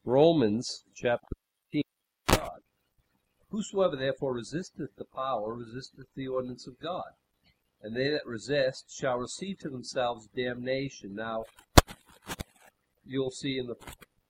Romans chapter 15. God. Whosoever therefore resisteth the power resisteth the ordinance of God, and they that resist shall receive to themselves damnation. Now, you'll see in the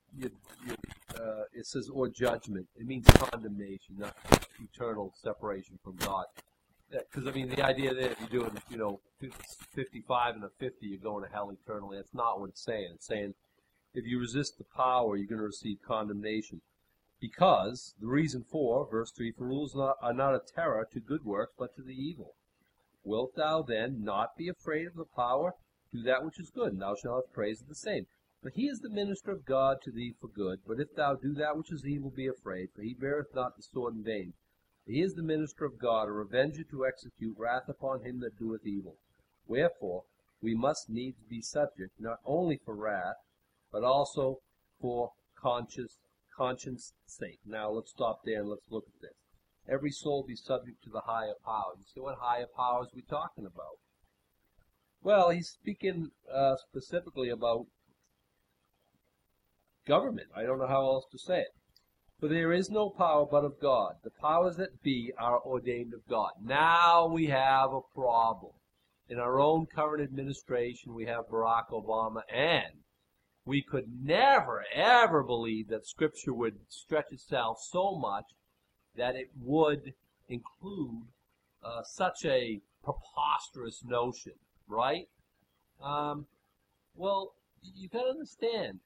it says or judgment. It means condemnation, not eternal separation from God. Because I mean, the idea that if you're doing 55 and a 50, you're going to hell eternally. That's not what it's saying. It's saying if you resist the power, you're going to receive condemnation. Because the reason for, verse 3, for rules are not a terror to good works, but to the evil. Wilt thou then not be afraid of the power? Do that which is good, and thou shalt have praise of the same. For he is the minister of God to thee for good. But if thou do that which is evil, be afraid, for he beareth not the sword in vain. For he is the minister of God, a revenger to execute wrath upon him that doeth evil. Wherefore we must needs be subject, not only for wrath, but also for conscience sake. Now let's stop there and let's look at this. Every soul be subject to the higher powers. You see, what higher powers are we talking about? Well, he's speaking specifically about government. I don't know how else to say it. For there is no power but of God. The powers that be are ordained of God. Now we have a problem. In our own current administration, we have Barack Obama, and we could never, ever believe that Scripture would stretch itself so much that it would include such a preposterous notion, right? Well, you got to understand,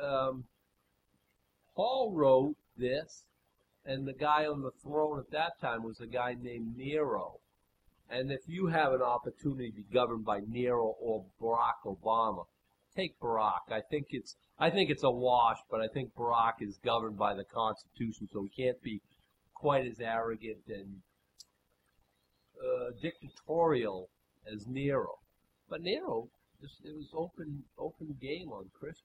Paul wrote this, and the guy on the throne at that time was a guy named Nero. And if you have an opportunity to be governed by Nero or Barack Obama, take Barack. I think it's a wash, but I think Barack is governed by the Constitution, so he can't be quite as arrogant and dictatorial as Nero. But Nero, it was open game on Christians.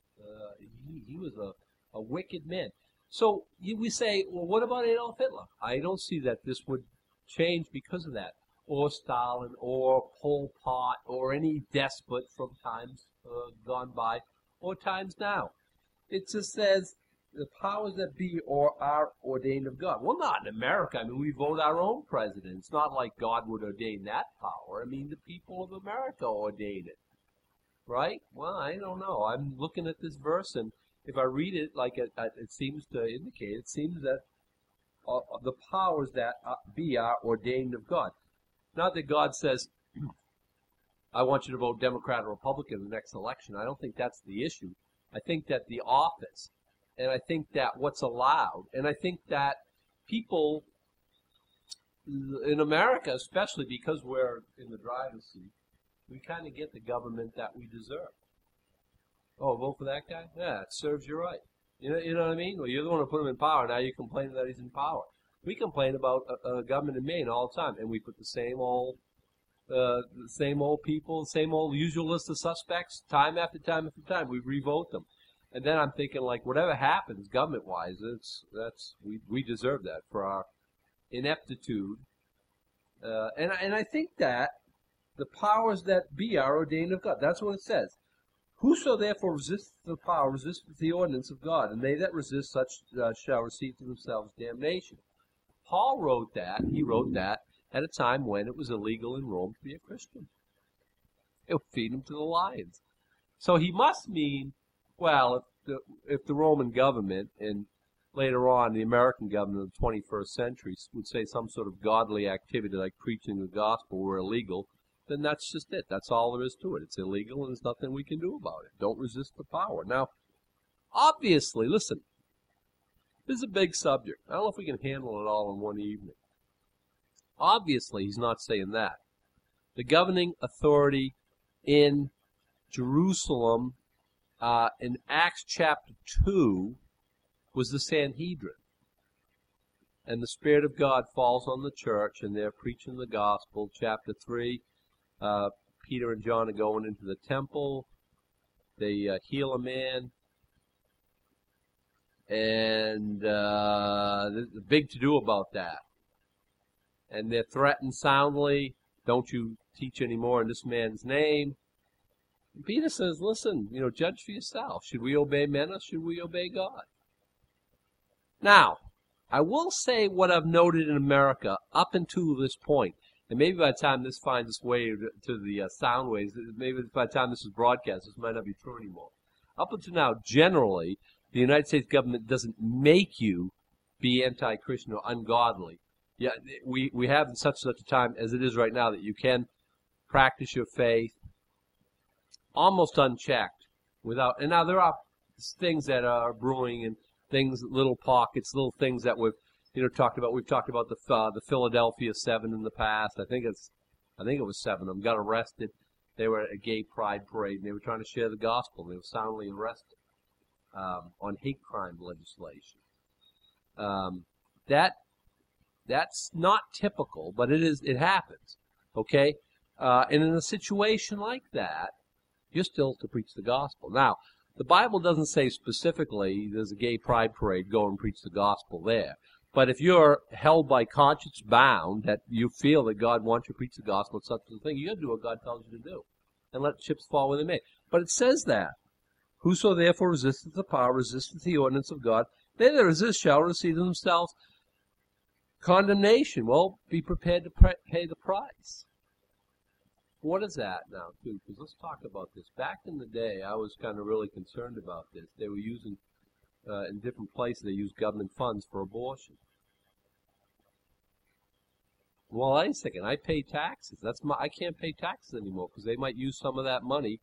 He was a wicked man. So we say, well, what about Adolf Hitler? I don't see that this would change because of that. Or Stalin, or Pol Pot, or any despot from times gone by, or times now. It just says the powers that be or are ordained of God. Well, not in America. I mean, we vote our own president. It's not like God would ordain that power. I mean, the people of America ordain it. Right? Well, I don't know. I'm looking at this verse, and if I read it like it seems to indicate, it seems that the powers that be are ordained of God. Not that God says, I want you to vote Democrat or Republican in the next election. I don't think that's the issue. I think that the office, and I think that what's allowed, and I think that people in America, especially because we're in the driver's seat, we kind of get the government that we deserve. Oh, vote for that guy? Yeah, it serves you right. You know what I mean? Well, you're the one who put him in power. Now you complain that he's in power. We complain about government in Maine all the time, and we put the same old people, same old usual list of suspects, time after time after time. We revote them, and then I'm thinking, like, whatever happens government-wise, we deserve that for our ineptitude, and I think that the powers that be are ordained of God. That's what it says. Whoso therefore resisteth the power resisteth the ordinance of God, and they that resist such shall receive to themselves damnation. Paul wrote that. He wrote that at a time when it was illegal in Rome to be a Christian. It would feed him to the lions. So he must mean, well, if the Roman government and later on the American government of the 21st century would say some sort of godly activity like preaching the gospel were illegal, then that's just it. That's all there is to it. It's illegal and there's nothing we can do about it. Don't resist the power. Now, obviously, listen, this is a big subject. I don't know if we can handle it all in one evening. Obviously, he's not saying that. The governing authority in Jerusalem in Acts chapter 2 was the Sanhedrin. And the Spirit of God falls on the church, and they're preaching the gospel. Chapter 3, Peter and John are going into the temple. They heal a man. And there's a big to-do about that. And they're threatened soundly, don't you teach anymore in this man's name. And Peter says, listen, judge for yourself. Should we obey men or should we obey God? Now, I will say what I've noted in America up until this point, and maybe by the time this finds its way to the sound waves, maybe by the time this is broadcast, this might not be true anymore. Up until now, generally, the United States government doesn't make you be anti-Christian or ungodly. Yeah, we have in such a time as it is right now that you can practice your faith almost unchecked without. And now there are things that are brewing and things, little pockets, little things that we've talked about. We've talked about the Philadelphia 7 in the past. I think it was 7 of them got arrested. They were at a gay pride parade and they were trying to share the gospel. They were soundly arrested on hate crime legislation. That's not typical, but it happens. Okay, and in a situation like that, you're still to preach the gospel. Now, the Bible doesn't say specifically there's a gay pride parade, go and preach the gospel there. But if you're held by conscience bound, that you feel that God wants you to preach the gospel, it's such a thing, you got to do what God tells you to do. And let chips fall where they may. But it says that. Whoso therefore resisteth the power, resisteth the ordinance of God, they that resist shall receive themselves condemnation. Well, be prepared to pay the price. What is that now, too? Because let's talk about this. Back in the day, I was kind of really concerned about this. They were using, in different places, they used government funds for abortion. Well, wait a second. I pay taxes. I can't pay taxes anymore because they might use some of that money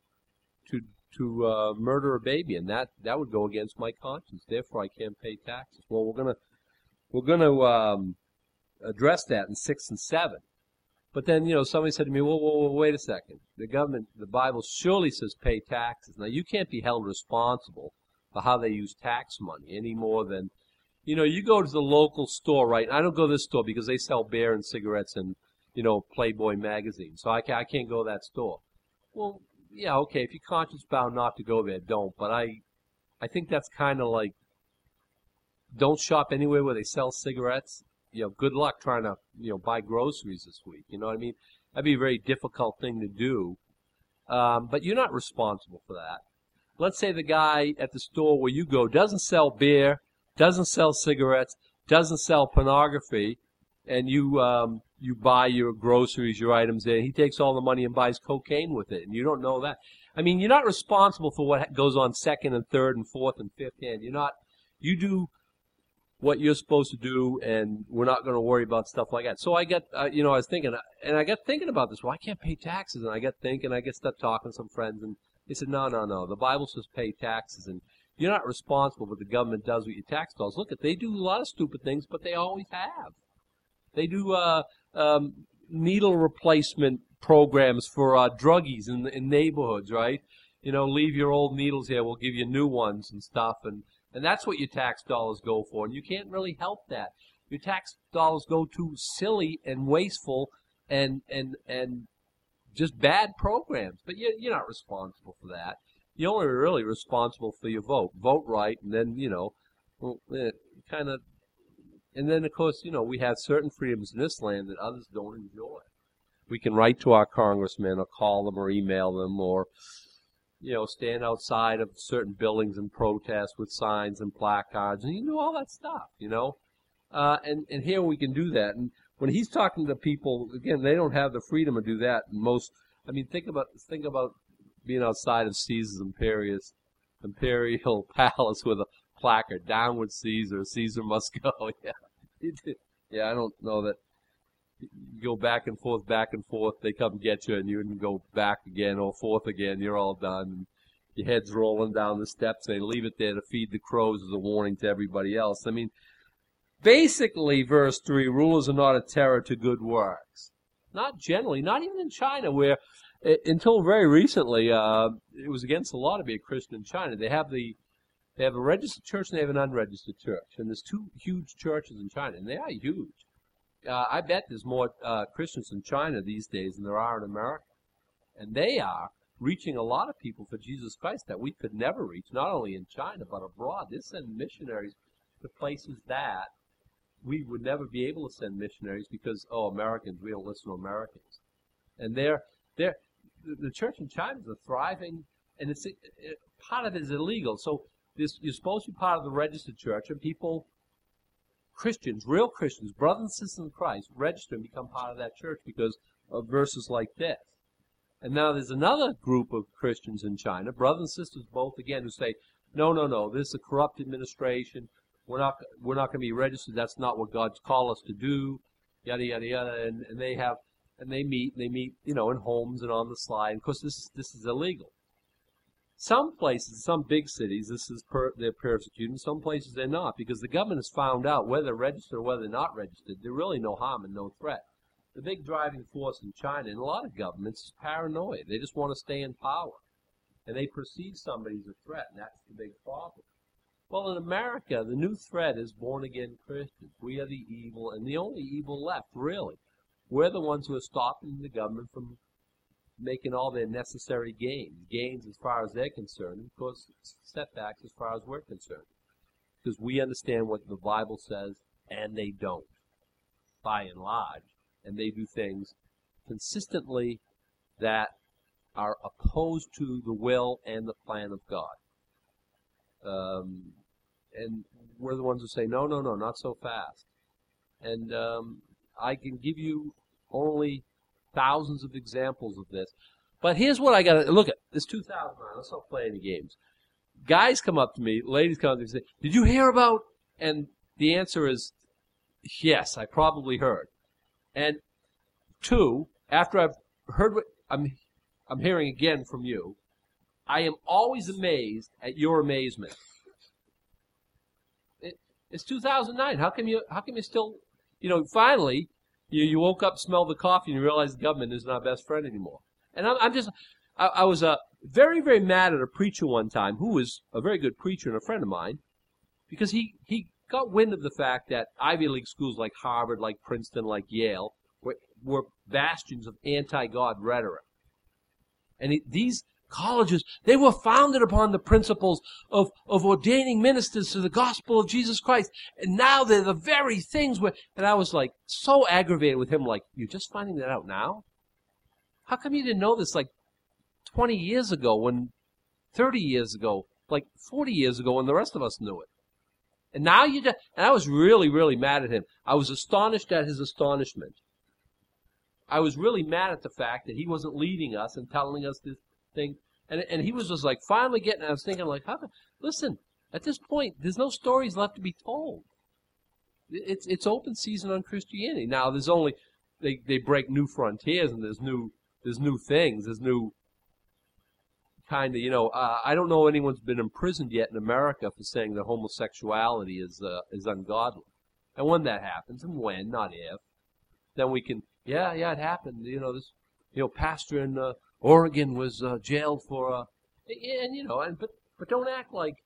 to murder a baby, and that would go against my conscience. Therefore, I can't pay taxes. Well, we're gonna address that in 6 and 7. But then, somebody said to me, whoa, wait a second. The Bible surely says pay taxes. Now, you can't be held responsible for how they use tax money any more than, you go to the local store, right? I don't go to this store because they sell beer and cigarettes and, Playboy magazine. So I can't go to that store. Well, yeah, okay, if you're conscience bound not to go there, don't. But I think that's kind of like, don't shop anywhere where they sell cigarettes. Good luck trying to, buy groceries this week. You know what I mean? That'd be a very difficult thing to do. But you're not responsible for that. Let's say the guy at the store where you go doesn't sell beer, doesn't sell cigarettes, doesn't sell pornography, and you buy your groceries, your items there. He takes all the money and buys cocaine with it, and you don't know that. I mean, you're not responsible for what goes on second and third and fourth and fifth hand. You do what you're supposed to do, and we're not going to worry about stuff like that. So I got, I was thinking, and I got thinking about this. Well, I can't pay taxes, and I got thinking, I get stuck talking to some friends, and they said, no. The Bible says pay taxes, and you're not responsible, but the government does with your tax dollars. Look, they do a lot of stupid things, but they always have. They do needle replacement programs for druggies in neighborhoods, right? Leave your old needles here, we'll give you new ones and stuff, and that's what your tax dollars go for, and you can't really help that. Your tax dollars go to silly and wasteful and just bad programs, but you're not responsible for that. You're only really responsible for your vote. Vote right, and then, and then, of course, we have certain freedoms in this land that others don't enjoy. We can write to our congressmen or call them or email them or stand outside of certain buildings and protest with signs and placards, and all that stuff, and here we can do that. And when he's talking to people, again, they don't have the freedom to do that. Think about being outside of Caesar's imperial palace with a placard, "Down with Caesar, Caesar must go." Yeah, I don't know that. You go back and forth, they come get you, and you can go back again or forth again, you're all done. And your head's rolling down the steps, they leave it there to feed the crows as a warning to everybody else. Basically, verse 3, rulers are not a terror to good works. Not generally, not even in China, where, until very recently, it was against the law to be a Christian in China. They have a registered church and they have an unregistered church. And there's 2 huge churches in China, and they are huge. I bet there's more Christians in China these days than there are in America. And they are reaching a lot of people for Jesus Christ that we could never reach, not only in China, but abroad. They send missionaries to places that we would never be able to send missionaries because, Americans, we don't listen to Americans. And the church in China is a thriving, and part of it is illegal. So you're supposed to be part of the registered church, and people, Christians, real Christians, brothers and sisters in Christ, register and become part of that church because of verses like this. And now there's another group of Christians in China, brothers and sisters both, again, who say, no, this is a corrupt administration. We're not going to be registered. That's not what God's called us to do. Yada yada yada. And they meet, in homes and on the slide. And of course, this is illegal. Some places, some big cities, they're persecuting. Some places they're not, because the government has found out whether they're registered or whether they're not registered. There's really no harm and no threat. The big driving force in China, and a lot of governments, is paranoia. They just want to stay in power. And they perceive somebody as a threat, and that's the big problem. Well, in America, the new threat is born-again Christians. We are the evil, and the only evil left, really. We're the ones who are stopping the government from making all their necessary gains as far as they're concerned, and of course, setbacks as far as we're concerned. Because we understand what the Bible says, and they don't, by and large. And they do things consistently that are opposed to the will and the plan of God. And we're the ones who say, no, not so fast. And I can give you only thousands of examples of this. But here's what I got to look at. It's 2009. Let's not play any games. Guys come up to me, ladies come up to me and say, did you hear about? And the answer is, yes, I probably heard. And two, after I've heard what I'm hearing again from you, I am always amazed at your amazement. It's 2009. How come you still, finally, you woke up, smelled the coffee, and you realized the government isn't our best friend anymore. And I was very, very mad at a preacher one time, who was a very good preacher and a friend of mine, because he got wind of the fact that Ivy League schools like Harvard, like Princeton, like Yale, were bastions of anti-God rhetoric. And these colleges, they were founded upon the principles of ordaining ministers to the gospel of Jesus Christ. And now they're the very things and I was like so aggravated with him, like, you're just finding that out now? How come you didn't know this like 20 years ago, 30 years ago, like 40 years ago when the rest of us knew it? And now and I was really, really mad at him. I was astonished at his astonishment. I was really mad at the fact that he wasn't leading us and telling us this thing. And he was just like finally getting it. I was thinking like, listen, at this point, there's no stories left to be told. It's open season on Christianity. Now there's only, they break new frontiers, and there's new things. There's new kind of, I don't know anyone's been imprisoned yet in America for saying that homosexuality is ungodly. And when that happens, and when, not if, then we can, yeah, it happened. This, pastor in Oregon was jailed for, but don't act like,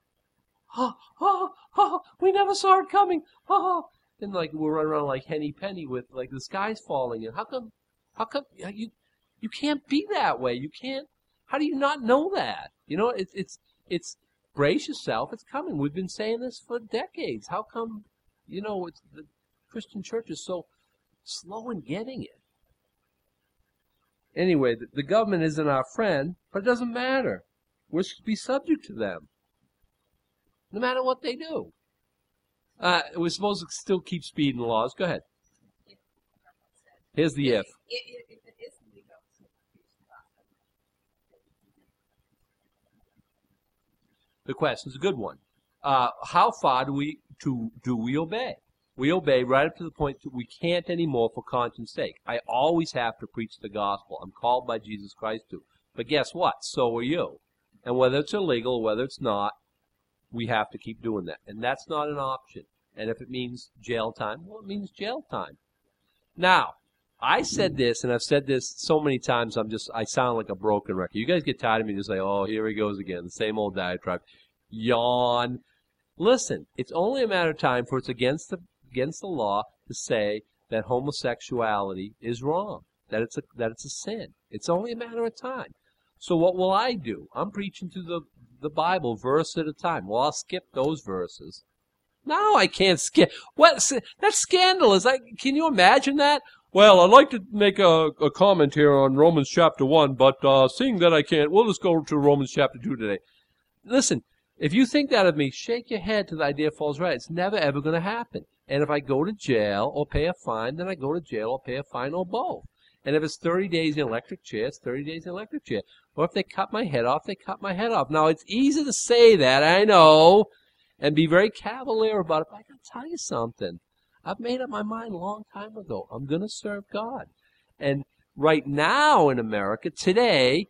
we never saw it coming, and like we're running around like Henny Penny with like the sky's falling in. How come you can't be that way? You can't. How do you not know that? It's brace yourself. It's coming. We've been saying this for decades. How come, it's the Christian church is so slow in getting it? Anyway, the government isn't our friend, but it doesn't matter. We're supposed to be subject to them, no matter what they do. We're supposed to still keep speed and laws. Go ahead. Here's the if. The question's a good one. How far do we obey? We obey right up to the point that we can't anymore for conscience sake. I always have to preach the gospel. I'm called by Jesus Christ to. But guess what? So are you. And whether it's illegal or whether it's not, we have to keep doing that. And that's not an option. And if it means jail time, well, it means jail time. Now, I said this, and I've said this so many times, I sound like a broken record. You guys get tired of me just like, oh, here he goes again, the same old diatribe. Yawn. Listen, it's only a matter of time for it's against the law to say that homosexuality is wrong, that it's a sin. It's only a matter of time. So what will I do? I'm preaching through the Bible verse at a time. Well, I'll skip those verses. No, I can't skip. What? That's scandalous. Can you imagine that? Well, I'd like to make a comment here on Romans chapter 1, but seeing that I can't, we'll just go to Romans chapter 2 today. Listen, if you think that of me, shake your head till the idea falls right. It's never, ever going to happen. And if I go to jail or pay a fine, then I go to jail or pay a fine or both. And if it's 30 days in electric chair, it's 30 days in electric chair. Or if they cut my head off, they cut my head off. Now, it's easy to say that, I know, and be very cavalier about it, but I got to tell you something. I've made up my mind a long time ago. I'm going to serve God. And right now in America, today,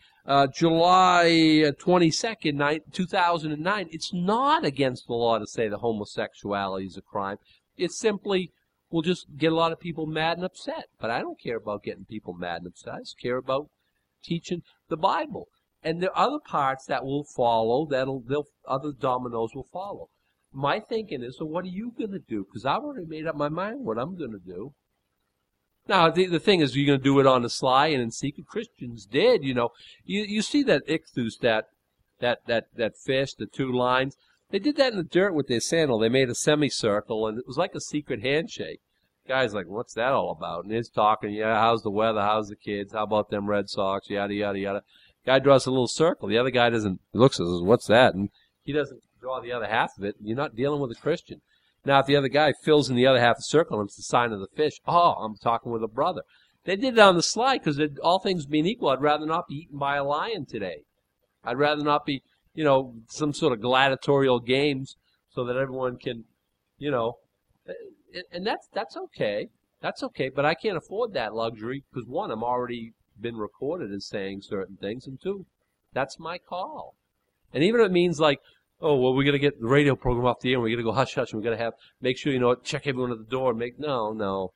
July 22nd, 2009, it's not against the law to say that homosexuality is a crime. It's simply will just get a lot of people mad and upset. But I don't care about getting people mad and upset. I just care about teaching the Bible. And there are other parts that will follow, other dominoes will follow. My thinking is, so what are you going to do? Because I've already made up my mind what I'm going to do. Now, the thing is, you're going to do it on the sly and in secret. Christians did, you know. You see that ichthus, that fish, the two lines. They did that in the dirt with their sandal. They made a semicircle, and it was like a secret handshake. Guy's like, what's that all about? And he's talking, yeah, how's the weather? How's the kids? How about them Red Sox? Yada, yada, yada. Guy draws a little circle. The other guy doesn't. He looks and says, what's that? And he doesn't draw the other half of it. You're not dealing with a Christian. Now, if the other guy fills in the other half of the circle and it's the sign of the fish, oh, I'm talking with a brother. They did it on the sly because all things being equal, I'd rather not be eaten by a lion today. I'd rather not be, you know, some sort of gladiatorial games so that everyone can, you know, and that's okay. That's okay, but I can't afford that luxury because, one, I'm already been recorded as saying certain things, and two, that's my call. And even if it means like, oh, well, we're going to get the radio program off the air, and we're going to go hush-hush, and we're going to make sure, you know, check everyone at the door, no.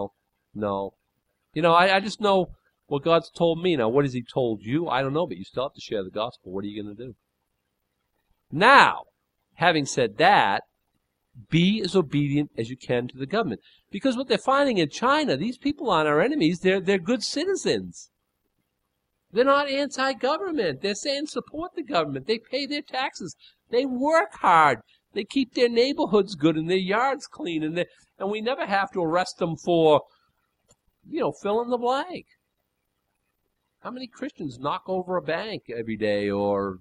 You know, I just know what God's told me. Now, what has He told you? I don't know, but you still have to share the gospel. What are you going to do? Now, having said that, be as obedient as you can to the government. Because what they're finding in China, these people aren't our enemies. They're good citizens. They're not anti-government. They're saying support the government. They pay their taxes. They work hard. They keep their neighborhoods good and their yards clean. And we never have to arrest them for, you know, fill in the blank. How many Christians knock over a bank every day or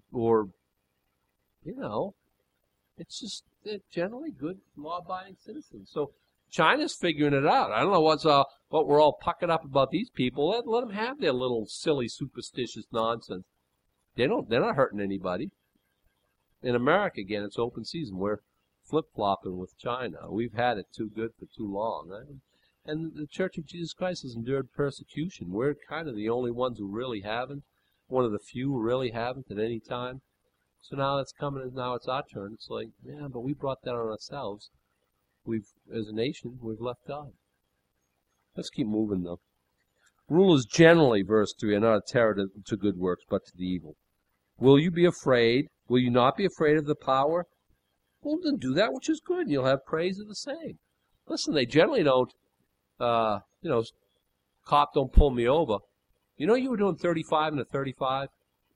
you know, it's just they're generally good, law-abiding citizens. So China's figuring it out. I don't know what we're all puckered up about these people. Let them have their little silly, superstitious nonsense. They're not hurting anybody. In America, again, it's open season. We're flip-flopping with China. We've had it too good for too long. Right? And the Church of Jesus Christ has endured persecution. We're kind of the only ones who really haven't. One of the few who really haven't at any time. So now it's coming, and now it's our turn. It's like, yeah, but we brought that on ourselves. As a nation, we've left God. Let's keep moving, though. Rulers generally, verse 3, are not a terror to good works, but to the evil. Will you be afraid? Will you not be afraid of the power? Well, then do that which is good, and you'll have praise of the same. Listen, they generally don't, you know, cop don't pull me over. You know you were doing 35 and a 35?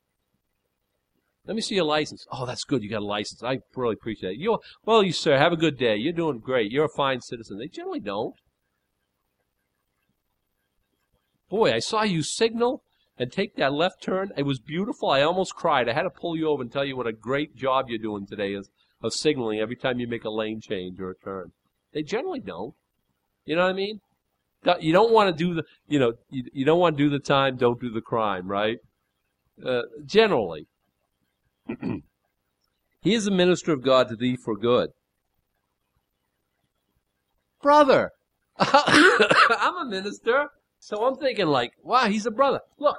Let me see your license. Oh, that's good. You got a license. I really appreciate it. Well, you sir, have a good day. You're doing great. You're a fine citizen. They generally don't. Boy, I saw you signal and take that left turn. It was beautiful. I almost cried. I had to pull you over and tell you what a great job you're doing today of signaling every time you make a lane change or a turn. They generally don't. You know what I mean? You don't want to do the, you know, you don't want to do the time, don't do the crime, right? Generally. He is a minister of God to thee for good. Brother, I'm a minister, so I'm thinking like, wow, he's a brother. Look,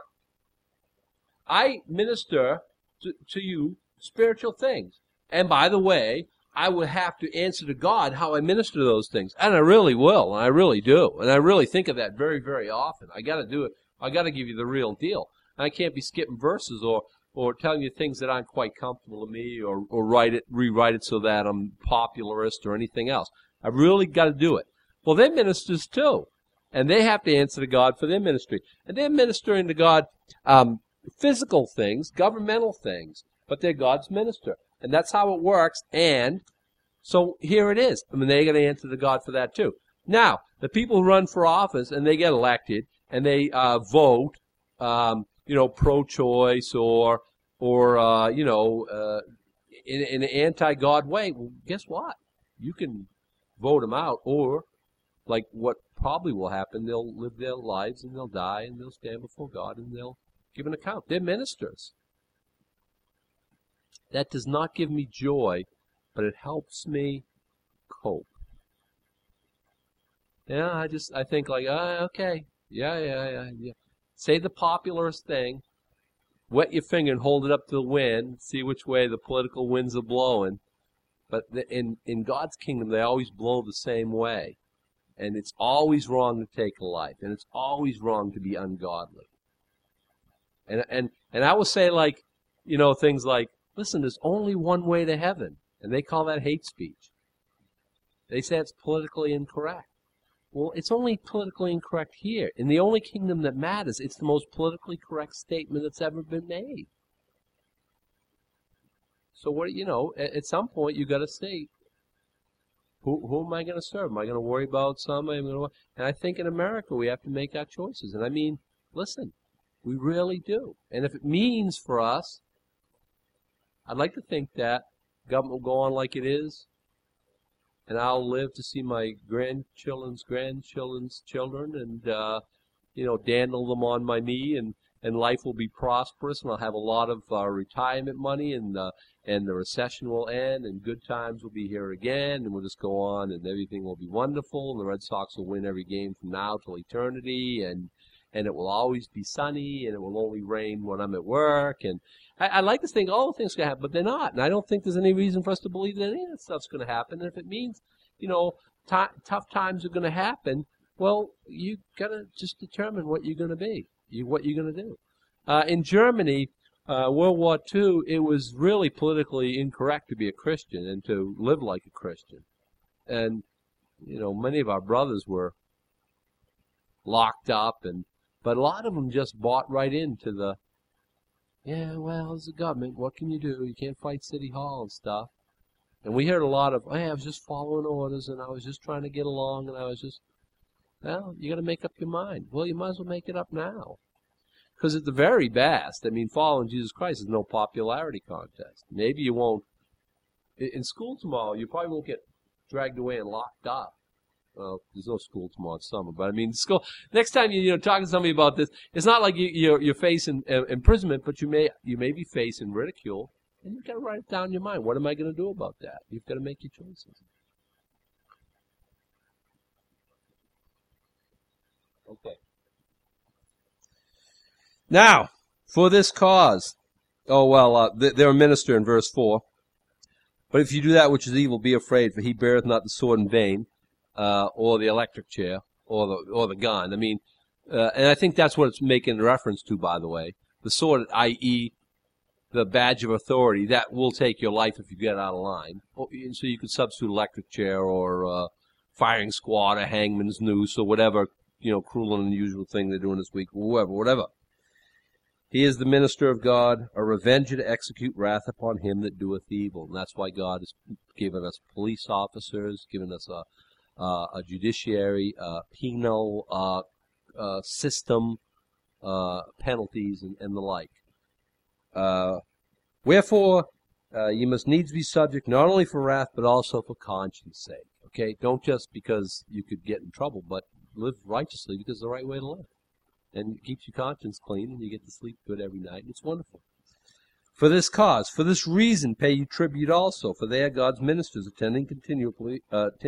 I minister to you spiritual things. And by the way, I would have to answer to God how I minister those things. And I really will, and I really do. And I really think of that very, very often. I got to do it. I got to give you the real deal. I can't be skipping verses or telling you things that aren't quite comfortable to me, or rewrite it so that I'm popularist or anything else. I've really got to do it. Well, they're ministers too, and they have to answer to God for their ministry. And they're ministering to God physical things, governmental things, but they're God's minister. And that's how it works, and so here it is. I mean, they're going to answer to God for that too. Now, the people who run for office and they get elected and they vote, pro-choice or in an anti-God way, well, guess what? You can vote them out, or like what probably will happen, they'll live their lives and they'll die and they'll stand before God and they'll give an account. They're ministers. That does not give me joy, but it helps me cope. Yeah, I think like, okay, yeah. Say the popularist thing, wet your finger and hold it up to the wind, see which way the political winds are blowing. But in God's kingdom, they always blow the same way. And it's always wrong to take a life, and it's always wrong to be ungodly. And I will say, like, things like, listen, there's only one way to heaven, and they call that hate speech. They say it's politically incorrect. Well, it's only politically incorrect here. In the only kingdom that matters, it's the most politically correct statement that's ever been made. So at some point you got to say, who am I going to serve? Am I going to worry about somebody? And I think in America we have to make our choices. And I mean, listen, we really do. And if it means for us, I'd like to think that government will go on like it is, and I'll live to see my grandchildren's children, and dandle them on my knee, and life will be prosperous, and I'll have a lot of retirement money, and the recession will end, and good times will be here again, and we'll just go on, and everything will be wonderful, and the Red Sox will win every game from now till eternity, and it will always be sunny, and it will only rain when I'm at work, and I like to think all the things can happen, but they're not, and I don't think there's any reason for us to believe that any of that stuff's going to happen. And if it means, tough times are going to happen, well, you got to just determine what you're going to be, what you're going to do. In Germany, World War II, it was really politically incorrect to be a Christian and to live like a Christian, and many of our brothers were locked up, but a lot of them just bought right into the, it's the government. What can you do? You can't fight City Hall and stuff. And we heard a lot of, I was just following orders, and I was just trying to get along, and I was just, you got to make up your mind. Well, you might as well make it up now. Because at the very best, following Jesus Christ is no popularity contest. Maybe you won't, in school tomorrow, you probably won't get dragged away and locked up. Well, there's no school tomorrow, it's summer, but school. Next time you talk to somebody about this, it's not like you're facing imprisonment, but you may be facing ridicule, and you've got to write it down in your mind. What am I going to do about that? You've got to make your choices. Okay. Now, for this cause, they're a minister in verse 4. But if you do that which is evil, be afraid, for he beareth not the sword in vain. Or the electric chair, or the gun. And I think that's what it's making reference to, by the way. The sword, i.e., the badge of authority, that will take your life if you get out of line. So you could substitute electric chair or firing squad or hangman's noose or whatever, cruel and unusual thing they're doing this week, whatever. He is the minister of God, a revenger to execute wrath upon him that doeth evil. And that's why God has given us police officers, given us a judiciary, penal system, penalties, and the like. Wherefore, you must needs be subject not only for wrath, but also for conscience sake. Okay? Don't just because you could get in trouble, but live righteously because it's the right way to live. And it keeps your conscience clean, and you get to sleep good every night, and it's wonderful. For this cause, for this reason, pay you tribute also, for they are God's ministers, attending continually about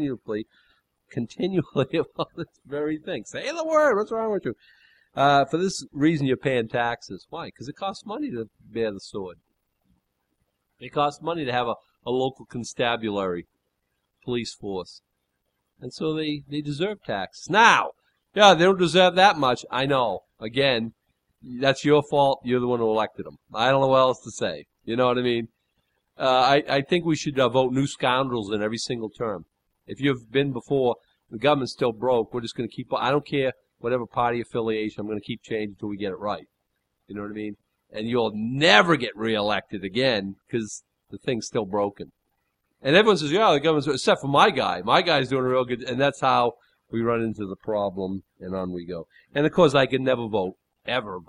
this very thing. Say the word. What's wrong with you? For this reason, you're paying taxes. Why? Because it costs money to bear the sword. It costs money to have a local constabulary police force, and so they deserve taxes. Now, they don't deserve that much. I know. Again. That's your fault. You're the one who elected them. I don't know what else to say. You know what I mean? I think we should vote new scoundrels in every single term. If you've been before, the government's still broke, we're just going to keep, I don't care whatever party affiliation, I'm going to keep changing until we get it right. You know what I mean? And you'll never get reelected again because the thing's still broken. And everyone says, yeah, the government's, except for my guy. My guy's doing real good. And that's how we run into the problem, and on we go. And, of course, I could never vote, ever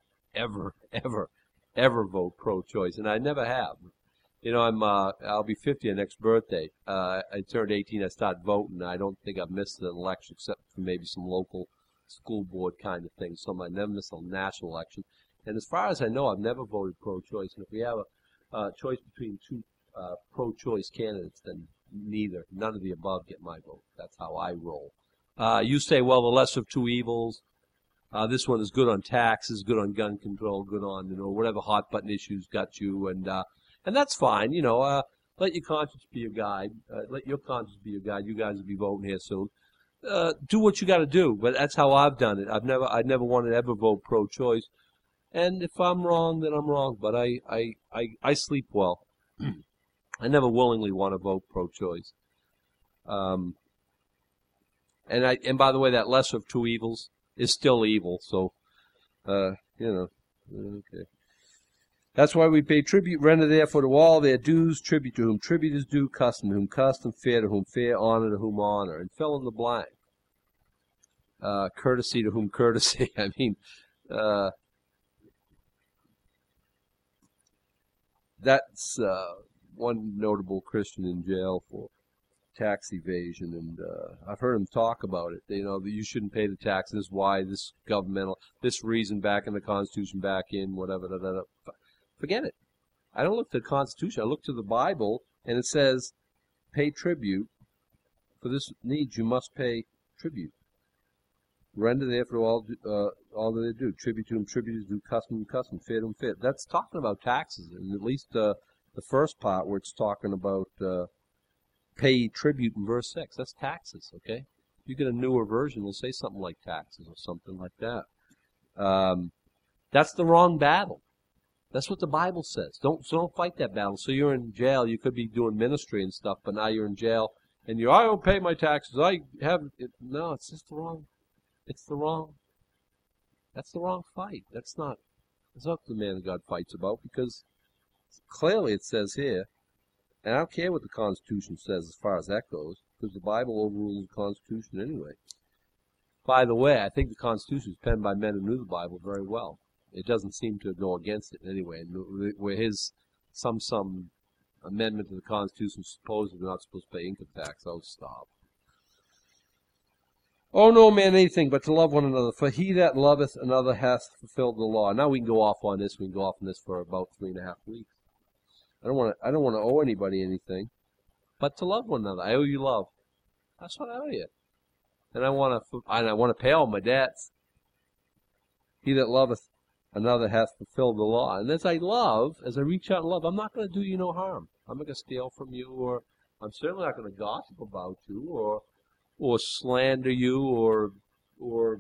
vote pro-choice. And I never have. You know, I'll be 50 next birthday. I turned 18, I started voting. I don't think I've missed an election except for maybe some local school board kind of thing. So I never missed a national election. And as far as I know, I've never voted pro-choice. And if we have a choice between two pro-choice candidates, then none of the above get my vote. That's how I roll. You say, well, the lesser of two evils. This one is good on taxes, good on gun control, good on, whatever hot button issues got you, and that's fine. Let your conscience be your guide. Let your conscience be your guide. You guys will be voting here soon. Do what you got to do, but that's how I've done it. I never wanted to ever vote pro-choice, and if I'm wrong, then I'm wrong. But I sleep well. I never willingly want to vote pro-choice. And by the way, that lesser of two evils is still evil. So, okay. That's why we pay tribute, render therefore to all their dues, tribute to whom tribute is due, custom to whom custom, fair to whom fair, honor to whom honor, and fill in the blank. Courtesy to whom courtesy. I mean, that's one notable Christian in jail for tax evasion, and I've heard him talk about it. That you shouldn't pay the taxes. Why? This governmental, this reason back in the Constitution, back in whatever. Forget it. I don't look to the Constitution. I look to the Bible, and it says, pay tribute. For this needs you must pay tribute. Render therefore all that they do. Tribute to whom tribute is due, custom to custom, fair to whom fair. That's talking about taxes, and at least the first part where it's talking about pay tribute in verse 6. That's taxes, okay? If you get a newer version, it'll say something like taxes or something like that. That's the wrong battle. That's what the Bible says. Don't fight that battle. So you're in jail. You could be doing ministry and stuff, but now you're in jail, and I don't pay my taxes. No, it's just wrong. That's the wrong fight. That's not what the man of God fights about, because clearly it says here, and I don't care what the Constitution says as far as that goes, because the Bible overrules the Constitution anyway. By the way, I think the Constitution is penned by men who knew the Bible very well. It doesn't seem to go against it anyway. And where some amendment to the Constitution supposedly not supposed to pay income tax, oh, stop. Oh, no man anything but to love one another, for he that loveth another hath fulfilled the law. Now we can go off on this. We can go off on this for about 3.5 weeks. I don't want to owe anybody anything, but to love one another. I owe you love. That's what I owe you. And I want to pay all my debts. He that loveth another hath fulfilled the law. And as I reach out and love, I'm not going to do you no harm. I'm not going to steal from you, or I'm certainly not going to gossip about you, or slander you, or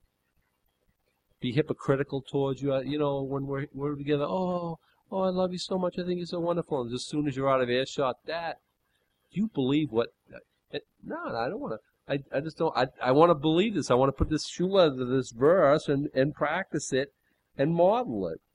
be hypocritical towards you. When we're together, oh, I love you so much. I think you're so wonderful. And as soon as you're out of earshot, do you believe what? No, I don't want to. I just don't. I want to believe this. I want to put this shula to this verse and practice it and model it.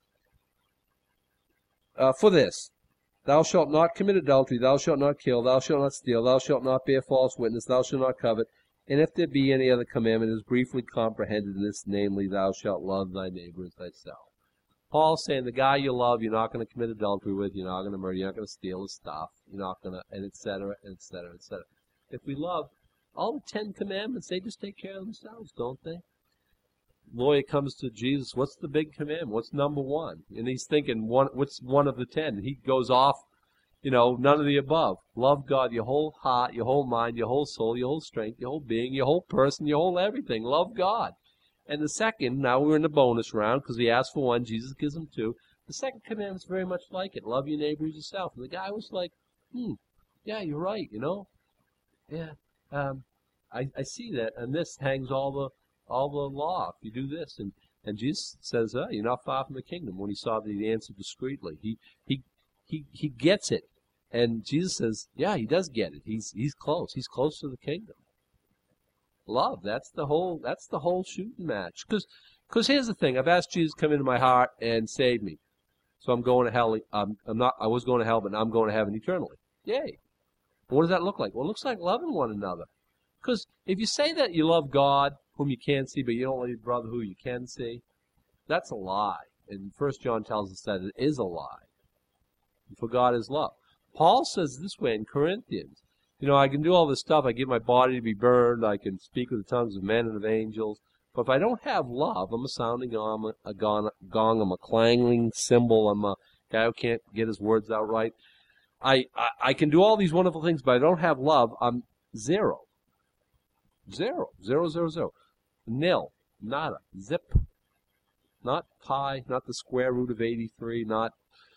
For this, thou shalt not commit adultery, thou shalt not kill, thou shalt not steal, thou shalt not bear false witness, thou shalt not covet. And if there be any other commandment, it is briefly comprehended in this, namely, thou shalt love thy neighbor as thyself. Paul's saying the guy you love, you're not going to commit adultery with, you're not going to murder, you're not going to steal his stuff, you're not going to, and et cetera, et cetera, et cetera. If we love, all the 10 commandments, they just take care of themselves, don't they? Lawyer comes to Jesus, what's the big commandment? What's number one? And he's thinking, what's one of the 10? He goes off, none of the above. Love God, your whole heart, your whole mind, your whole soul, your whole strength, your whole being, your whole person, your whole everything. Love God. And the second, now we're in the bonus round, because he asked for one, Jesus gives him 2. The second commandment's very much like it. Love your neighbor as yourself. And the guy was like, yeah, you're right, Yeah, I see that, and this hangs all the law. If you do this, and Jesus says, you're not far from the kingdom. When he saw that he answered discreetly, he gets it, and Jesus says, yeah, he does get it. He's close. He's close to the kingdom. Love. That's the whole shooting match. Because here's the thing. I've asked Jesus to come into my heart and save me. So I'm going to hell. I was going to hell, but now I'm going to heaven eternally. Yay. What does that look like? Well, it looks like loving one another. Because if you say that you love God, whom you can't see, but you don't love your brother who you can see, that's a lie. And 1 John tells us that it is a lie. For God is love. Paul says this way in Corinthians. I can do all this stuff. I give my body to be burned. I can speak with the tongues of men and of angels. But if I don't have love, I'm a sounding gong, I'm a clanging cymbal, I'm a guy who can't get his words out right. I can do all these wonderful things, but I don't have love, I'm zero. Zero. Zero, zero, zero. Nil. Nada. Zip. Not pi, not the square root of 83, not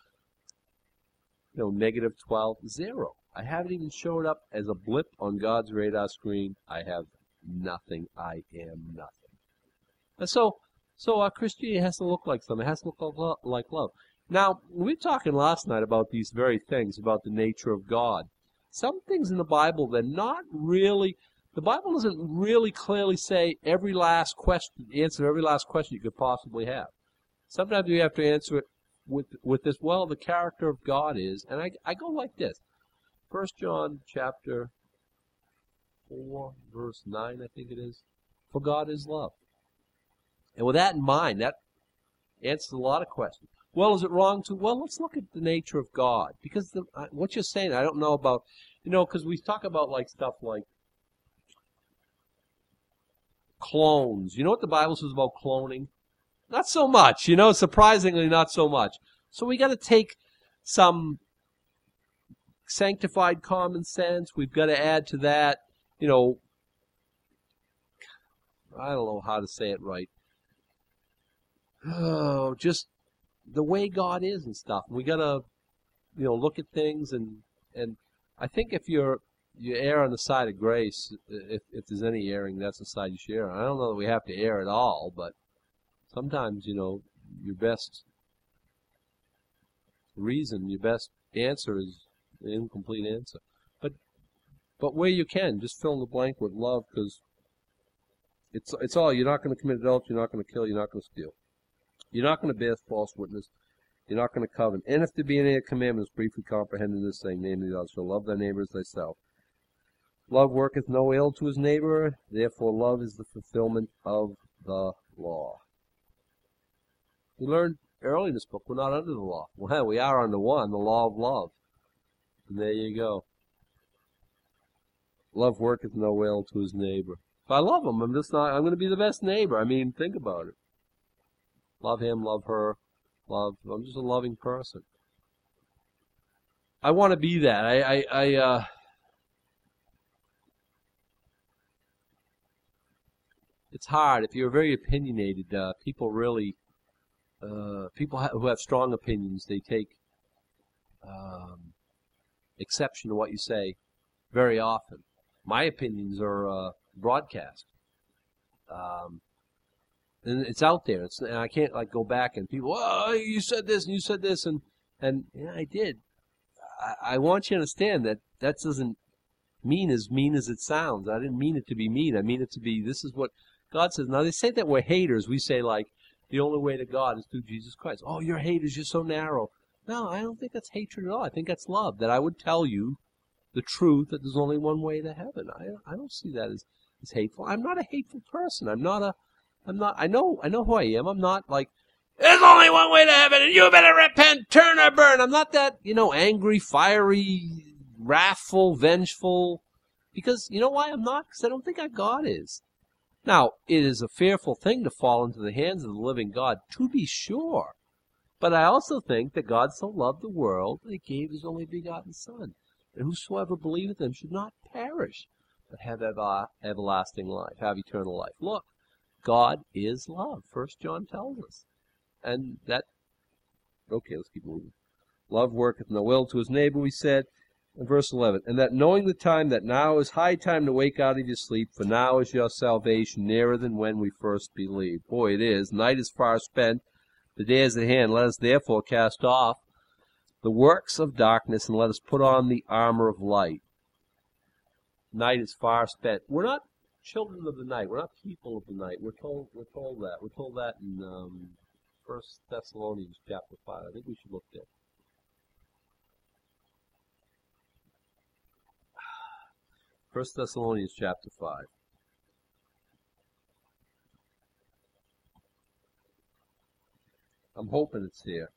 negative 12. Zero. I haven't even showed up as a blip on God's radar screen. I have nothing. I am nothing. And so our Christianity has to look like something. It has to look like love. Now, we were talking last night about these very things, about the nature of God. Some things in the Bible, they're not really, the Bible doesn't really clearly say answer every last question you could possibly have. Sometimes you have to answer it with this, the character of God is, and I go like this. 1 John chapter 4, verse 9, I think it is. For God is love. And with that in mind, that answers a lot of questions. Well, is it wrong to? Well, let's look at the nature of God. Because what you're saying, I don't know about, because we talk about stuff like clones. You know what the Bible says about cloning? Not so much, surprisingly not so much. So we got to take some sanctified common sense. We've got to add to that, I don't know how to say it right. Oh, just the way God is and stuff. We got to, look at things and I think if you err on the side of grace, if there's any erring, that's the side you should err on. I don't know that we have to err at all, but sometimes, your best reason, your best answer is an incomplete answer. But where you can, just fill in the blank with love, because it's all. You're not going to commit adultery, you're not going to kill, you're not going to steal. You're not going to bear false witness. You're not going to covet. And if there be any commandments briefly comprehended in this saying, namely, thou shalt love thy neighbor as thyself. Love worketh no ill to his neighbor, therefore love is the fulfillment of the law. We learned early in this book we're not under the law. Well, we are under one, the law of love. And there you go. Love worketh no ill to his neighbor. If I love him, I'm going to be the best neighbor. I mean, think about it. Love him, love her, I'm just a loving person. I want to be that. It's hard. If you're very opinionated, people really, who have strong opinions, they take exception to what you say very often. My opinions are broadcast. And it's out there. And I can't go back and people, oh, you said this and you said this, and yeah, I did. I want you to understand that doesn't mean as it sounds. I didn't mean it to be mean. I mean it to be, this is what God says. Now, they say that we're haters. We say, the only way to God is through Jesus Christ. Oh, you're haters. You're so narrow. No, I don't think that's hatred at all. I think that's love, that I would tell you the truth, that there's only one way to heaven. I don't see that as hateful. I'm not a hateful person. I know who I am. I'm not there's only one way to heaven and you better repent, turn or burn. I'm not that, angry, fiery, wrathful, vengeful. Because, you know why I'm not? Because I don't think our God is. Now, it is a fearful thing to fall into the hands of the living God, to be sure. But I also think that God so loved the world that he gave his only begotten Son. And whosoever believeth him should not perish, but have everlasting life, have eternal life. Look, God is love. 1 John tells us. And that, okay, let's keep moving. Love worketh no ill to his neighbor, we said. In verse 11, and that knowing the time, that now is high time to wake out of your sleep, for now is your salvation nearer than when we first believed. Boy, it is. Night is far spent. The day is at hand. Let us therefore cast off the works of darkness, and let us put on the armor of light. Night is far spent. We're not children of the night. We're not people of the night. We're told that. We're told that in 1 Thessalonians chapter 5. I think we should look there. 1 Thessalonians chapter 5. I'm hoping it's here.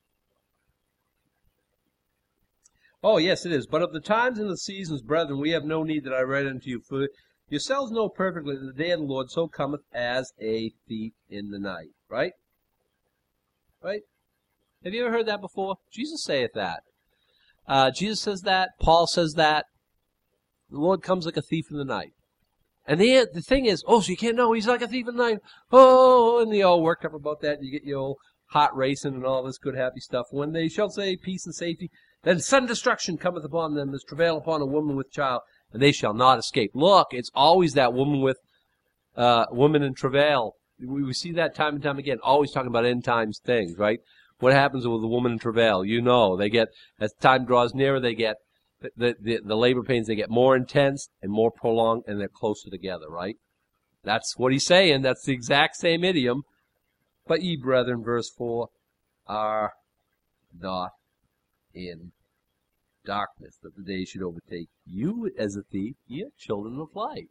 Oh, yes, it is. But of the times and the seasons, brethren, we have no need that I write unto you, for yourselves know perfectly that the day of the Lord so cometh as a thief in the night. Right? Right? Have you ever heard that before? Jesus saith that. Jesus says that. Paul says that. The Lord comes like a thief in the night. And the thing is, so you can't know he's like a thief in the night. Oh, and they all worked up about that. You get your old heart racing and all this good happy stuff. When they shall say peace and safety, then sudden destruction cometh upon them as travail upon a woman with child, and they shall not escape. Look, it's always that woman in travail. We see that time and time again, always talking about end times things, right? What happens with a woman in travail? You know, they get, as time draws nearer, they get, the labor pains, they get more intense and more prolonged, and they're closer together, right? That's what he's saying. That's the exact same idiom. But ye, brethren, verse 4, are not in darkness, that the day should overtake you as a thief, ye are children of light.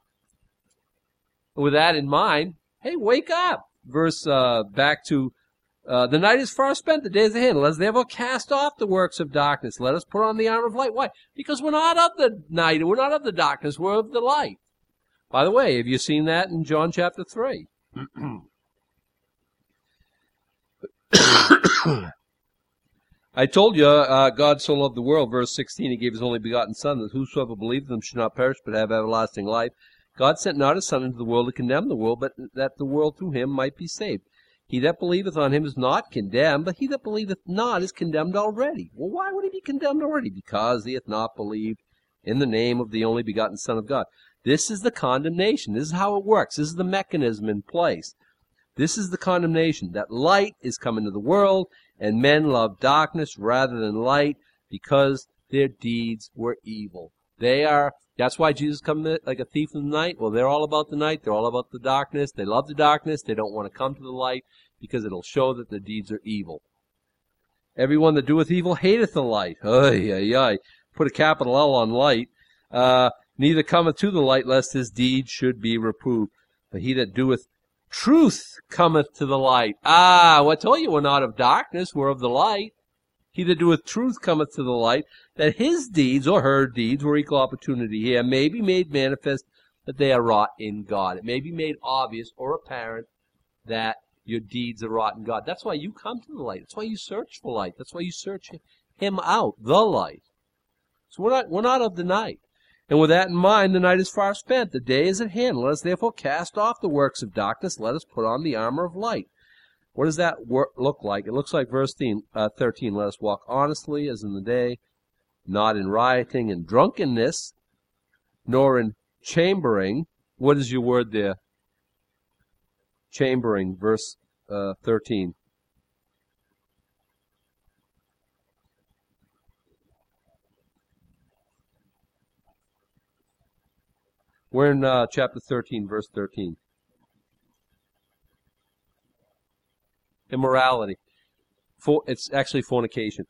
With that in mind, hey, wake up! Back to, the night is far spent, the day is at hand. Let us therefore cast off the works of darkness. Let us put on the armor of light. Why? Because we're not of the night, we're not of the darkness, we're of the light. By the way, have you seen that in John chapter 3? I told you, God so loved the world, verse 16, he gave his only begotten Son, that whosoever believeth in him should not perish, but have everlasting life. God sent not his Son into the world to condemn the world, but that the world through him might be saved. He that believeth on him is not condemned, but he that believeth not is condemned already. Well, why would he be condemned already? Because he hath not believed in the name of the only begotten Son of God. This is the condemnation. This is how it works. This is the mechanism in place. This is the condemnation, that light is come into the world, and men love darkness rather than light, because their deeds were evil. That's why Jesus comes like a thief in the night. Well, they're all about the night. They're all about the darkness. They love the darkness. They don't want to come to the light, because it'll show that their deeds are evil. Everyone that doeth evil hateth the light. Put a capital L on light. Neither cometh to the light, lest his deeds should be reproved. But he that doeth truth cometh to the light. I told you we're not of darkness, we're of the light. He that doeth truth cometh to the light, that his deeds or her deeds were equal opportunity here may be made manifest that they are wrought in God. It may be made obvious or apparent that your deeds are wrought in God. That's why you come to the light. That's why you search for light. That's why you search him out, the light. So we're not of the night. And with that in mind, the night is far spent. The day is at hand. Let us therefore cast off the works of darkness. Let us put on the armor of light. What does that look like? It looks like verse 13. Let us walk honestly as in the day, not in rioting and drunkenness, nor in chambering. What is your word there? Chambering, verse 13. We're in chapter 13, verse 13. Immorality. It's actually fornication.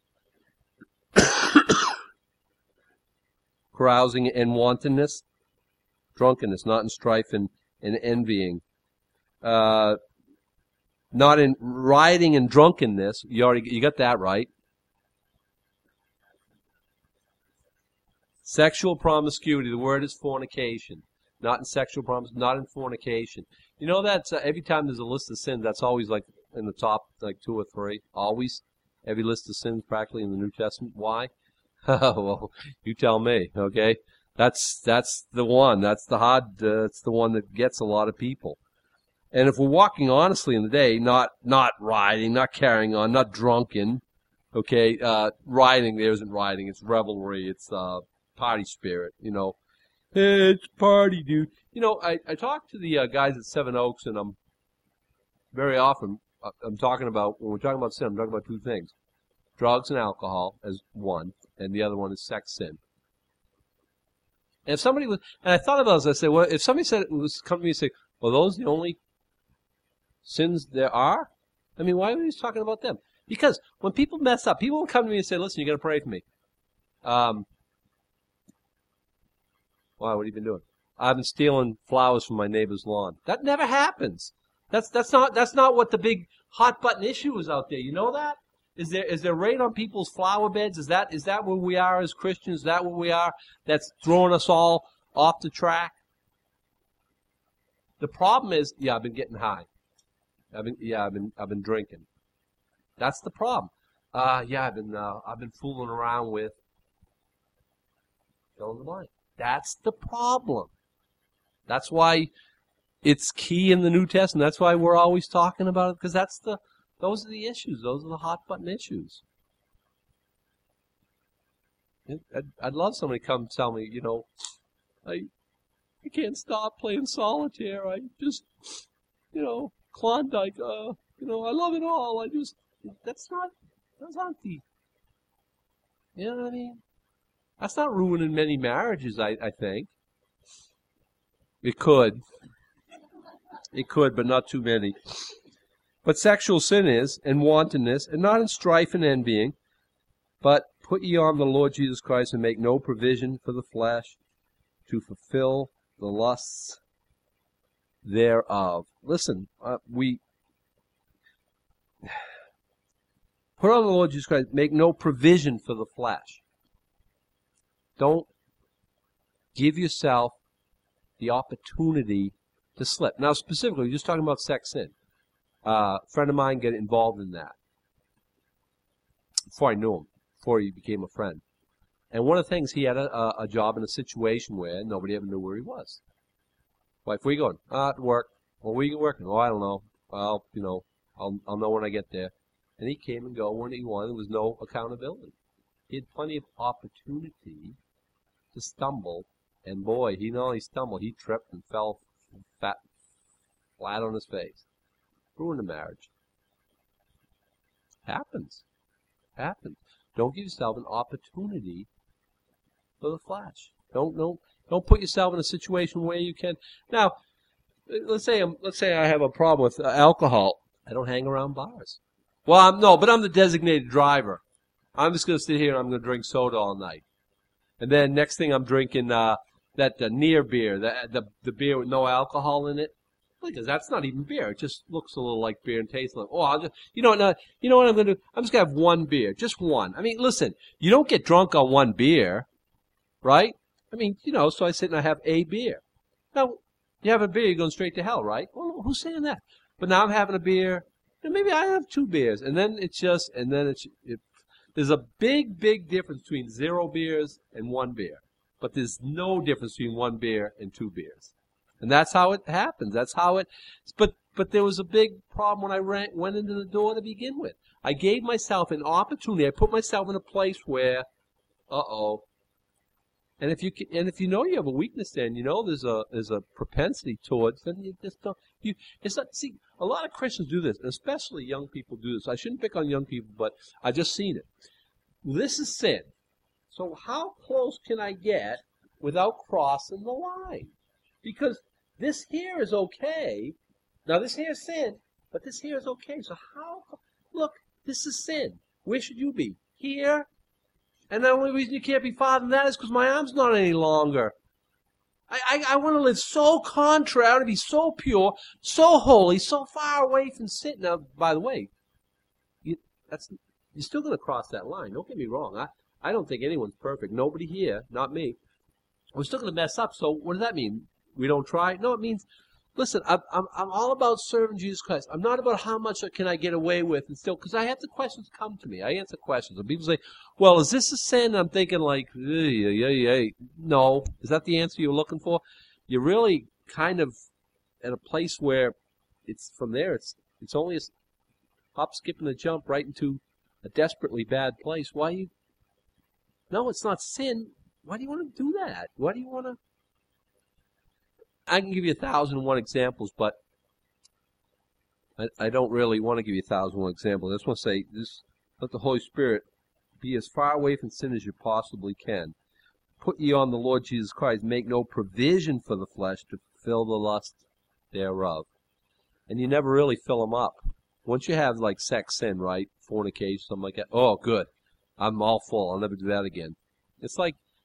Carousing and wantonness. Drunkenness, not in strife and envying. Not in rioting and drunkenness. You got that right. Sexual promiscuity. The word is fornication. Not in sexual promise, not in fornication. You know that every time there's a list of sins, that's always like in the top, like 2 or 3. Always. Every list of sins practically in the New Testament. Why? Well, you tell me, okay? That's the one. That's the one that gets a lot of people. And if we're walking honestly in the day, not rioting, not carrying on, not drunken, okay? Rioting there isn't rioting. It's revelry. It's party spirit, you know. Hey, it's party, dude. You know, I talk to the guys at Seven Oaks, and I'm very often, when we're talking about sin, I'm talking about 2 things. Drugs and alcohol as one, and the other one is sex sin. And if somebody was, and I thought about this, I said, well, if somebody come to me and say, well, those are the only sins there are? I mean, why are we talking about them? Because when people mess up, people will come to me and say, listen, you got to pray for me. Why? What have you been doing? I've been stealing flowers from my neighbor's lawn. That never happens. That's not what the big hot button issue is out there. You know that? Is there raid on people's flower beds? Is that where we are as Christians? Is that where we are? That's throwing us all off the track. The problem is, I've been getting high. I've been drinking. That's the problem. I've been fooling around with fill in the blank. That's the problem. That's why it's key in the New Testament. That's why we're always talking about it, because those are the issues. Those are the hot button issues. I'd love somebody to come tell me, I can't stop playing solitaire. I just, Klondike, I love it all. That's not the, you know what I mean? That's not ruining many marriages, I think. It could, but not too many. But sexual sin is, and wantonness, and not in strife and envying, but put ye on the Lord Jesus Christ, and make no provision for the flesh to fulfill the lusts thereof. Listen, we put on the Lord Jesus Christ, make no provision for the flesh. Don't give yourself the opportunity to slip. Now, specifically, we're just talking about sex sin. A friend of mine got involved in that before I knew him, before he became a friend. And one of the things, he had a job in a situation where nobody ever knew where he was. Wife, where you going? To work. Well, where you working? Oh, I don't know. Well, I'll know when I get there. And he came and go when he wanted. There was no accountability. He had plenty of opportunity to stumble. And boy, he not only stumbled, he tripped and fell flat on his face. Ruined the marriage. Happens. Don't give yourself an opportunity for the flesh. Don't put yourself in a situation where you can. Now, let's say I have a problem with alcohol. I don't hang around bars. Well, but I'm the designated driver. I'm just going to sit here and I'm going to drink soda all night. And then next thing I'm drinking that near beer, the beer with no alcohol in it. Because that's not even beer. It just looks a little like beer and tastes like. Oh, I'll just, you know what I'm going to do? I'm just going to have one beer, just one. I mean, listen, you don't get drunk on one beer, right? I mean, so I sit and I have a beer. Now, you have a beer, you're going straight to hell, right? Well, who's saying that? But now I'm having a beer, and maybe I have two beers, and then there's a big, big difference between 0 beers and 1 beer. But there's no difference between 1 beer and 2 beers. And that's how it happens. But there was a big problem when I went into the door to begin with. I gave myself an opportunity. I put myself in a place where, and if you know you have a weakness, then there's a propensity towards, then you just don't. See, a lot of Christians do this, and especially young people do this. I shouldn't pick on young people, but I've just seen it. This is sin. So how close can I get without crossing the line? Because this here is okay. Now, this here is sin, but this here is okay. So look, this is sin. Where should you be? Here? And the only reason you can't be farther than that is because my arm's not any longer. I want to live so contrary. I want to be so pure, so holy, so far away from sin. Now, by the way, you're still going to cross that line. Don't get me wrong. I don't think anyone's perfect. Nobody here, not me. We're still going to mess up. So what does that mean? We don't try? No, it means, listen, I'm all about serving Jesus Christ. I'm not about how much can I get away with and still, because I have the questions come to me. I answer questions. And people say, well, is this a sin? And I'm thinking like, no. Is that the answer you're looking for? You're really kind of at a place where it's from there. It's only a hop, skip, and a jump right into a desperately bad place. No, it's not sin. Why do you want to do that? Why do you want to? I can give you 1,001 examples, but I don't really want to give you 1,001 examples. I just want to say, let the Holy Spirit be as far away from sin as you possibly can. Put ye on the Lord Jesus Christ. Make no provision for the flesh to fulfill the lust thereof. And you never really fill them up. Once you have like sex sin, right? Fornication, something like that. Oh, good. I'm all full. I'll never do that again. It's like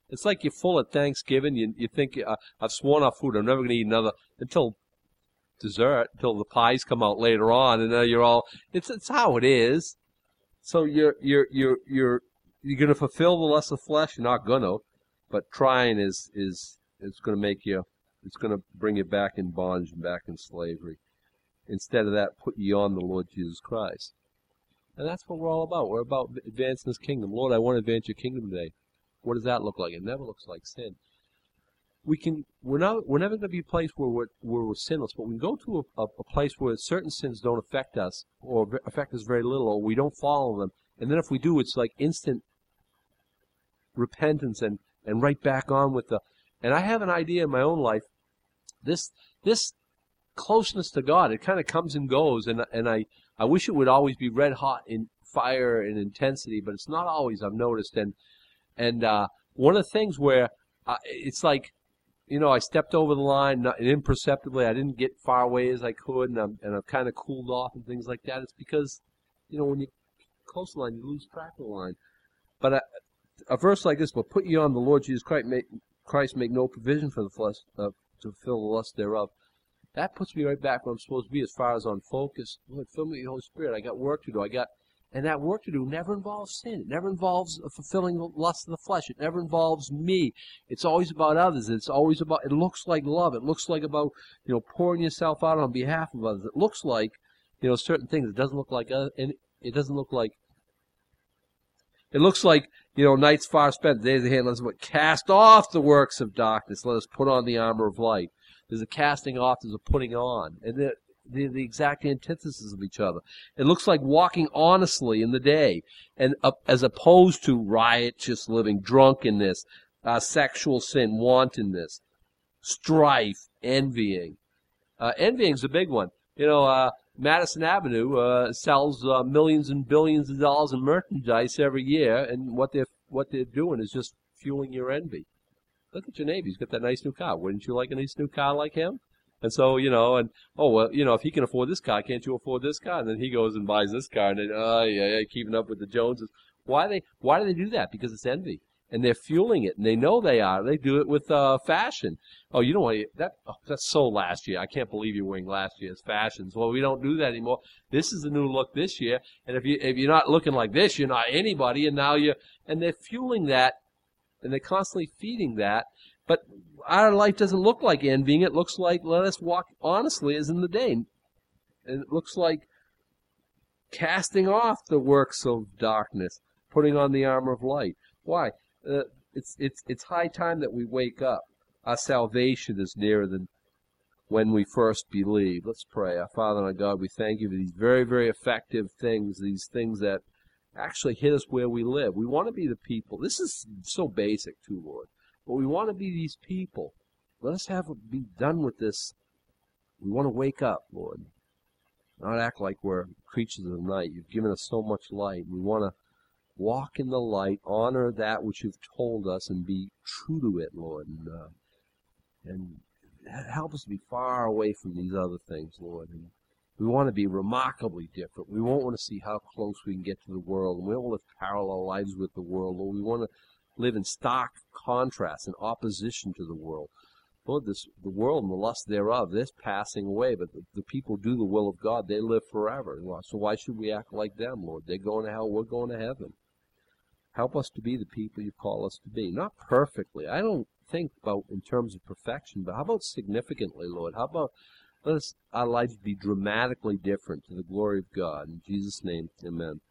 It's like you're full at Thanksgiving. You think, I've sworn off food. I'm never going to eat another until dessert, until the pies come out later on, and then you're all. It's how it is. So you're going to fulfill the lust of flesh. You're not gonna, but trying is going to make you. It's going to bring you back in bondage and back in slavery. Instead of that, put you on the Lord Jesus Christ. And that's what we're all about. We're about advancing His kingdom. Lord, I want to advance your kingdom today. What does that look like? It never looks like sin. We're never going to be a place where we're sinless, but we can go to a place where certain sins don't affect us, or affect us very little, or we don't follow them. And then if we do, it's like instant repentance and right back on with the. And I have an idea in my own life. This closeness to God, it kind of comes and goes, and I wish it would always be red hot in fire and intensity, but it's not always. I've noticed, and one of the things where it's like, I stepped over the line imperceptibly. I didn't get far away as I could, and I've kind of cooled off and things like that. It's because, when you close the line, you lose track of the line. But a verse like this will put you on the Lord Jesus Christ, make no provision for the flesh to fulfill the lust thereof. That puts me right back where I'm supposed to be as far as on focus. Lord, fill me with the Holy Spirit. I got work to do. And that work to do never involves sin. It never involves fulfilling the lust of the flesh. It never involves me. It's always about others. It looks like love. It looks like about, pouring yourself out on behalf of others. It looks like, certain things. It doesn't look like, it looks like, nights far spent, days ahead. Let's cast off the works of darkness. Let us put on the armor of light. There's a casting off, there's a putting on. And they're the exact antithesis of each other. It looks like walking honestly in the day, and as opposed to riotous living, drunkenness, sexual sin, wantonness, strife, envying. Envying's a big one. Madison Avenue sells millions and billions of dollars in merchandise every year, and what they're doing is just fueling your envy. Look at your neighbor. He's got that nice new car. Wouldn't you like a nice new car like him? And so, if he can afford this car, can't you afford this car? And then he goes and buys this car, and then, keeping up with the Joneses. Why do they do that? Because it's envy. And they're fueling it, and they know they are. They do it with fashion. Oh, you don't want that? Oh, that's so last year. I can't believe you're wearing last year's fashions. Well, we don't do that anymore. This is the new look this year, and if you're not looking like this, you're not anybody. And now and they're fueling that, and they're constantly feeding that. But our life doesn't look like envying. It looks like, let us walk honestly as in the day. And it looks like casting off the works of darkness, putting on the armor of light. Why? It's high time that we wake up. Our salvation is nearer than when we first believe. Let's pray. Our Father and our God, we thank you for these very, very effective things, these things that actually hit us where we live. We want to be the people. This is so basic too, Lord. But we want to be these people. Let us be done with this. We want to wake up, Lord. Not act like we're creatures of the night. You've given us so much light. We want to walk in the light, honor that which you've told us, and be true to it, Lord. And help us to be far away from these other things, Lord. And we want to be remarkably different. We won't want to see how close we can get to the world. And we don't want to live parallel lives with the world, Lord. We want to live in stark contrast and opposition to the world. Lord, the world and the lust thereof, this passing away, but the people do the will of God. They live forever. So why should we act like them, Lord? They're going to hell. We're going to heaven. Help us to be the people you call us to be. Not perfectly. I don't think about in terms of perfection, but how about significantly, Lord? How about let our lives be dramatically different to the glory of God? In Jesus' name, amen.